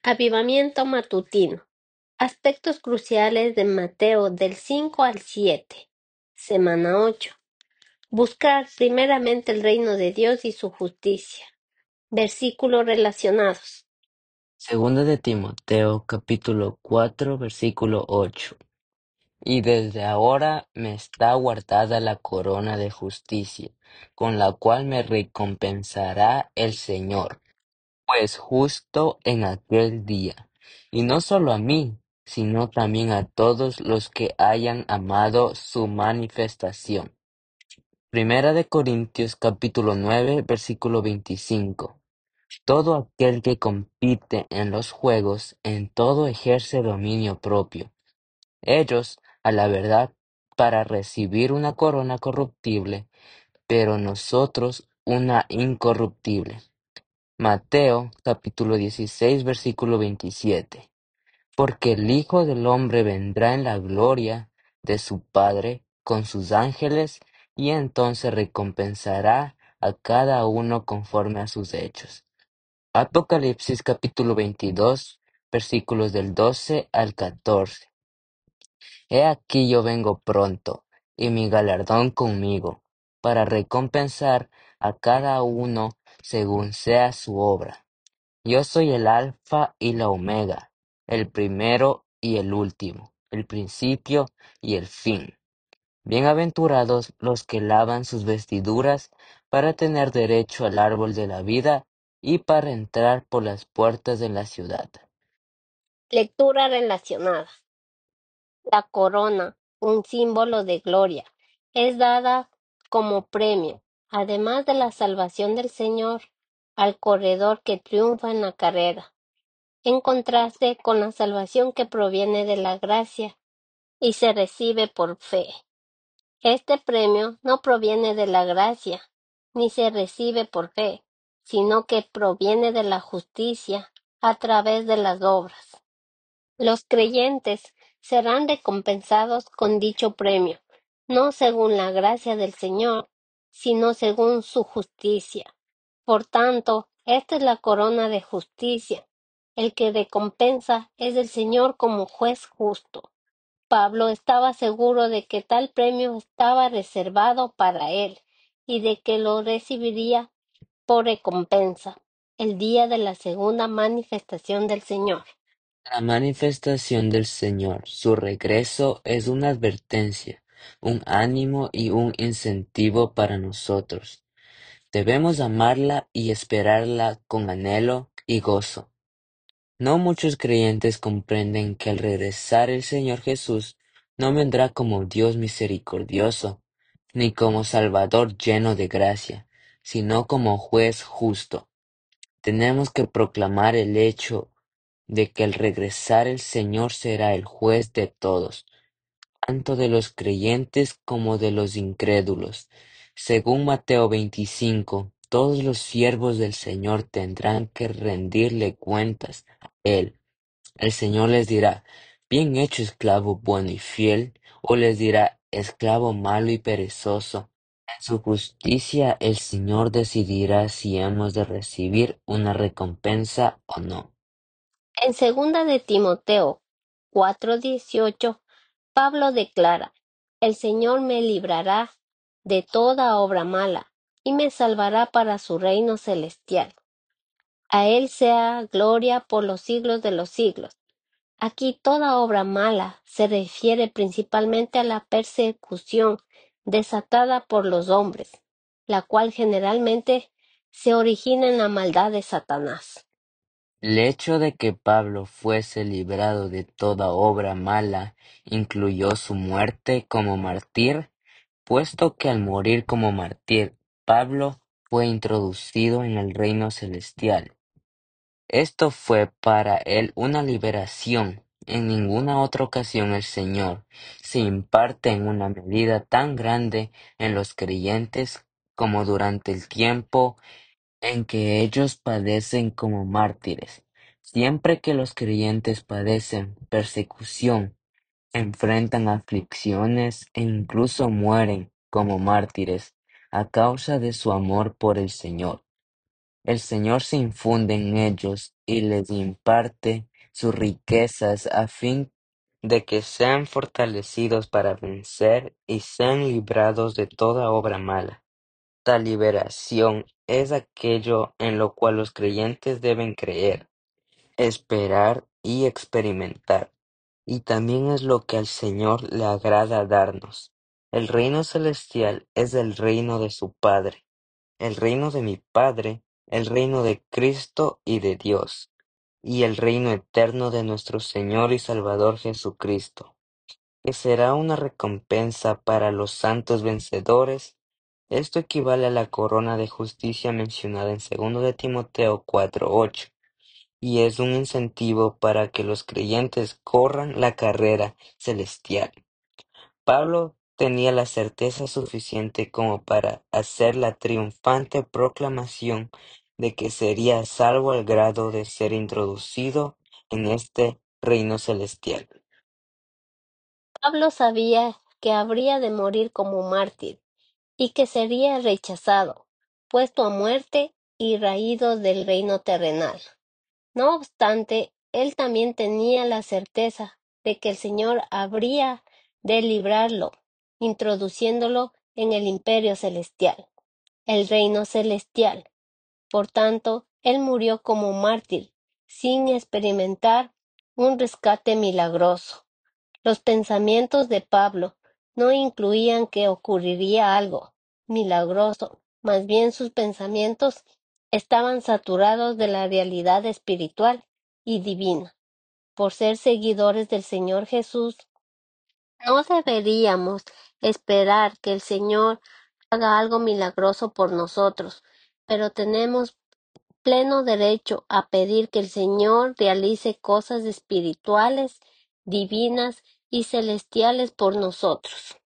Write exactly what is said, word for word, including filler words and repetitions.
Avivamiento matutino. Aspectos cruciales de Mateo del cinco al siete. Semana ocho. Buscar primeramente el reino de Dios y su justicia. Versículos relacionados. Segunda de Timoteo, capítulo cuatro, versículo ocho. Y desde ahora me está guardada la corona de justicia, con la cual me recompensará el Señor, pues justo en aquel día, y no solo a mí, sino también a todos los que hayan amado su manifestación. Primera de Corintios, capítulo nueve, versículo veinticinco. Todo aquel que compite en los juegos, en todo ejerce dominio propio. Ellos, a la verdad, para recibir una corona corruptible, pero nosotros una incorruptible. Mateo capítulo dieciséis, versículo veintisiete. Porque el Hijo del Hombre vendrá en la gloria de su Padre con sus ángeles, y entonces recompensará a cada uno conforme a sus hechos. Apocalipsis capítulo veintidós, versículos del doce al catorce. He aquí yo vengo pronto, y mi galardón conmigo, para recompensar a cada uno según sea su obra. Yo soy el Alfa y la Omega, el primero y el último, el principio y el fin. Bienaventurados los que lavan sus vestiduras para tener derecho al árbol de la vida y para entrar por las puertas de la ciudad. Lectura relacionada. La corona, un símbolo de gloria, es dada como premio, además de la salvación del Señor, al corredor que triunfa en la carrera, en contraste con la salvación que proviene de la gracia y se recibe por fe. Este premio no proviene de la gracia, ni se recibe por fe, sino que proviene de la justicia a través de las obras. Los creyentes serán recompensados con dicho premio, no según la gracia del Señor, sino según su justicia. Por tanto, esta es la corona de justicia. El que recompensa es el Señor como juez justo. Pablo estaba seguro de que tal premio estaba reservado para él y de que lo recibiría por recompensa el día de la segunda manifestación del Señor. La manifestación del Señor, su regreso, es una advertencia, un ánimo y un incentivo para nosotros. Debemos amarla y esperarla con anhelo y gozo. No muchos creyentes comprenden que al regresar el Señor Jesús no vendrá como Dios misericordioso, ni como Salvador lleno de gracia, sino como juez justo. Tenemos que proclamar el hecho de que al regresar el Señor será el juez de todos, tanto de los creyentes como de los incrédulos. Según Mateo veinticinco, todos los siervos del Señor tendrán que rendirle cuentas a Él. El Señor les dirá: bien hecho, esclavo bueno y fiel, o les dirá: esclavo malo y perezoso. En su justicia el Señor decidirá si hemos de recibir una recompensa o no. En segunda de Timoteo cuatro dieciocho, Pablo declara: el Señor me librará de toda obra mala y me salvará para su reino celestial. A Él sea gloria por los siglos de los siglos. Aquí toda obra mala se refiere principalmente a la persecución desatada por los hombres, la cual generalmente se origina en la maldad de Satanás. El hecho de que Pablo fuese librado de toda obra mala incluyó su muerte como mártir, puesto que al morir como mártir, Pablo fue introducido en el reino celestial. Esto fue para él una liberación. En ninguna otra ocasión el Señor se imparte en una medida tan grande en los creyentes como durante el tiempo en que ellos padecen como mártires. Siempre que los creyentes padecen persecución, enfrentan aflicciones e incluso mueren como mártires a causa de su amor por el Señor. El Señor se infunde en ellos y les imparte sus riquezas a fin de que sean fortalecidos para vencer y sean librados de toda obra mala. Tal liberación es aquello en lo cual los creyentes deben creer, esperar y experimentar, y también es lo que al Señor le agrada darnos. El reino celestial es el reino de su Padre, el reino de mi Padre, el reino de Cristo y de Dios, y el reino eterno de nuestro Señor y Salvador Jesucristo, que será una recompensa para los santos vencedores. Esto equivale a la corona de justicia mencionada en segundo de Timoteo cuatro ocho, y es un incentivo para que los creyentes corran la carrera celestial. Pablo tenía la certeza suficiente como para hacer la triunfante proclamación de que sería salvo al grado de ser introducido en este reino celestial. Pablo sabía que habría de morir como mártir y que sería rechazado, puesto a muerte y raído del reino terrenal. No obstante, él también tenía la certeza de que el Señor habría de librarlo, introduciéndolo en el imperio celestial, el reino celestial. Por tanto, él murió como mártir, sin experimentar un rescate milagroso. Los pensamientos de Pablo no incluían que ocurriría algo milagroso, más bien sus pensamientos estaban saturados de la realidad espiritual y divina. Por ser seguidores del Señor Jesús, no deberíamos esperar que el Señor haga algo milagroso por nosotros, pero tenemos pleno derecho a pedir que el Señor realice cosas espirituales, divinas y celestiales por nosotros.